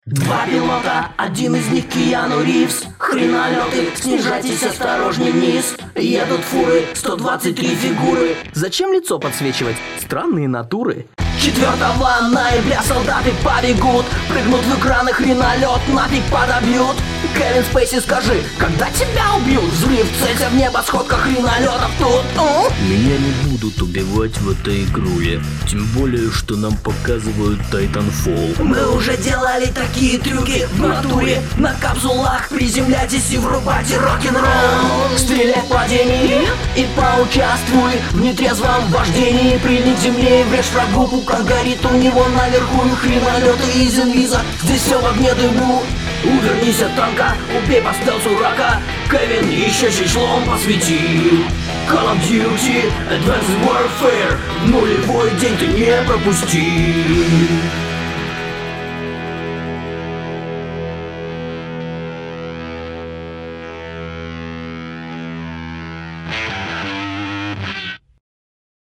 Два пилота, один из них Киану Ривз. Хренолеты, снижайтесь осторожней вниз. Едут фуры, 123 фигуры. Зачем лицо подсвечивать? Странные натуры. 4 ноября солдаты побегут, прыгнут в экраны, хренолет нафиг подобьют. Кевин Спейси, скажи, когда тебя убьют? Взрыв, целься в небо, сходка хренолетов тут. Меня не будут убивать в этой игруе. Тем более, что нам показывают Titanfall. Мы уже делали такие трюки в натуре. На капсулах приземляйтесь и врубайте рок-н-ролл. Стреляй в падении и поучаствуй в нетрезвом вождении. Прильни к земле и врежь врагу, пукан горит у него наверху. И хренолеты из инвиза, здесь все в огне дыму. Увернись от танка, убей по стелсу рака. Кевин еще чечлом посветил. Call of Duty, Advanced Warfare, нулевой день ты не пропусти.